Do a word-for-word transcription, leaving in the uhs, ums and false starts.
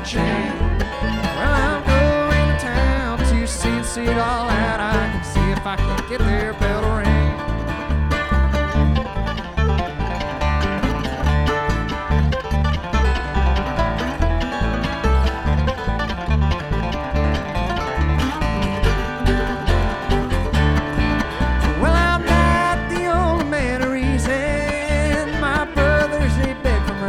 chain. Well, I'm going to town to see and see it all out. I can see if I can get there, pedal rain.